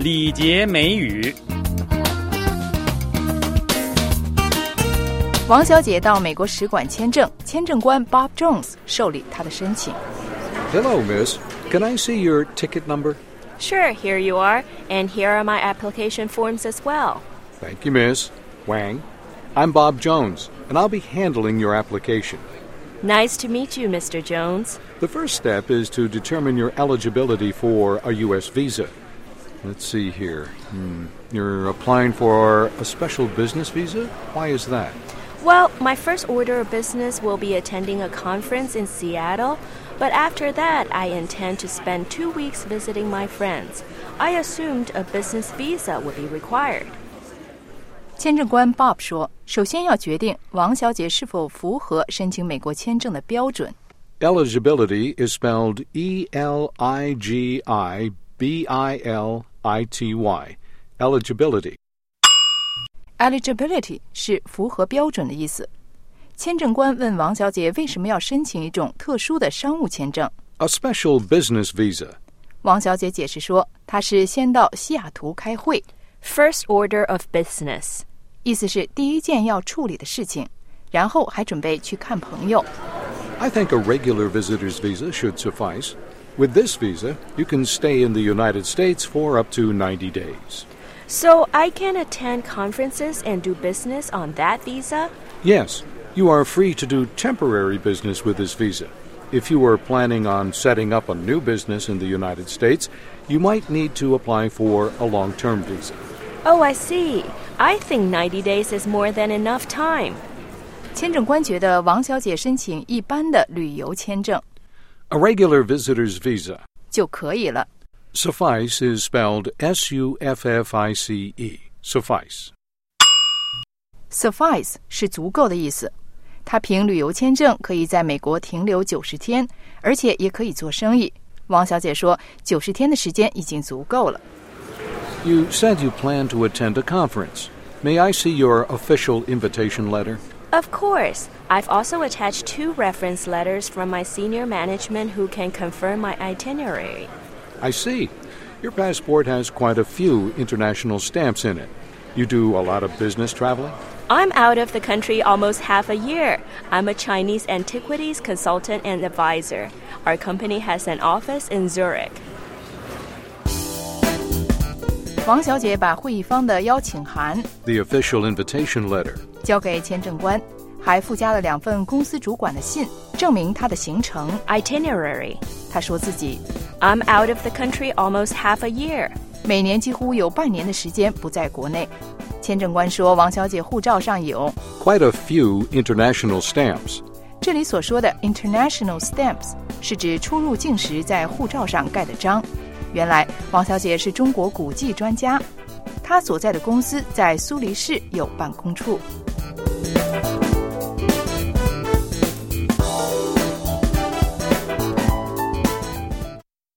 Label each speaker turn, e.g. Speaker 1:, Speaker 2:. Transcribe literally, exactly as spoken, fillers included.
Speaker 1: 礼节美语。
Speaker 2: 王小姐到美国使馆签证，签证官 Bob Jones 受理她的申请。
Speaker 3: Hello, miss. Can I see your ticket number?
Speaker 4: Sure, here you are, and here are my application forms as well.
Speaker 3: Thank you, miss. Wang. I'm Bob Jones, and I'll be handling your application.
Speaker 4: Nice to meet you, Mister Jones.
Speaker 3: The first step is to determine your eligibility for a U S visa. Let's see here. Hmm. You're applying for a special business visa? Why is that?
Speaker 4: Well, my first order of business will be attending a conference in Seattle, but after that, I intend to spend two weeks visiting my friends. I assumed a business visa would be required.
Speaker 2: 签证官 Bob 说，首先要决定王小姐是否符合申请美国签证的标准。
Speaker 3: Eligibility is spelled E L I G I B I L I T Y. Eligibility.
Speaker 2: Eligibility 是符合标准的意思。签证官问王小姐为什么要申请一种特殊的商务签证。
Speaker 3: A special business visa.
Speaker 2: 王小姐解释说，她是先到西雅图开会。
Speaker 4: First order of business.
Speaker 2: 意思是第一件要处理的事情，然后还准备去看朋友。
Speaker 3: I think a regular visitor's visa should suffice. With this visa, you can stay in the United States for up to ninety days.
Speaker 4: So I can attend conferences and do business on that visa?
Speaker 3: Yes, you are free to do temporary business with this visa. If you are planning on setting up a new business in the United States, you might need to apply for a long-term visa.
Speaker 4: Oh, I see. I think ninety days is more than enough time.
Speaker 2: 签证官觉得王小姐申请一般的旅游签证
Speaker 3: A regular visitor's visa.
Speaker 2: 就可以了。
Speaker 3: Suffice is spelled S U F F I C E. Suffice.
Speaker 2: Suffice 是足够的意思。他凭旅游签证可以在美国停留九十天，而且也可以做生意。王小姐说，九十天的时间已经足够了。
Speaker 3: You said you plan to attend a conference. May I see your official invitation letter?
Speaker 4: Of course. I've also attached two reference letters from my senior management who can confirm my itinerary.
Speaker 3: I see. Your passport has quite a few international stamps in it. You do a lot of business traveling?
Speaker 4: I'm out of the country almost half a year. I'm a Chinese antiquities consultant and advisor. Our company has an office in Zurich.
Speaker 2: 王小姐把会议方的邀请函
Speaker 3: The official invitation letter.
Speaker 2: 交给签证官，还附加了两份公司主管的信，证明她的行程
Speaker 4: Itinerary.
Speaker 2: 她说自己
Speaker 4: I'm out of the country almost half a year.
Speaker 2: 每年几乎有半年的时间不在国内。签证官说，王小姐护照上有
Speaker 3: Quite a few international stamps.
Speaker 2: 这里所说的 international stamps 是指出入境时在护照上盖的章。原来王小姐是中国古迹专家，她所在的公司在苏黎世有办公处。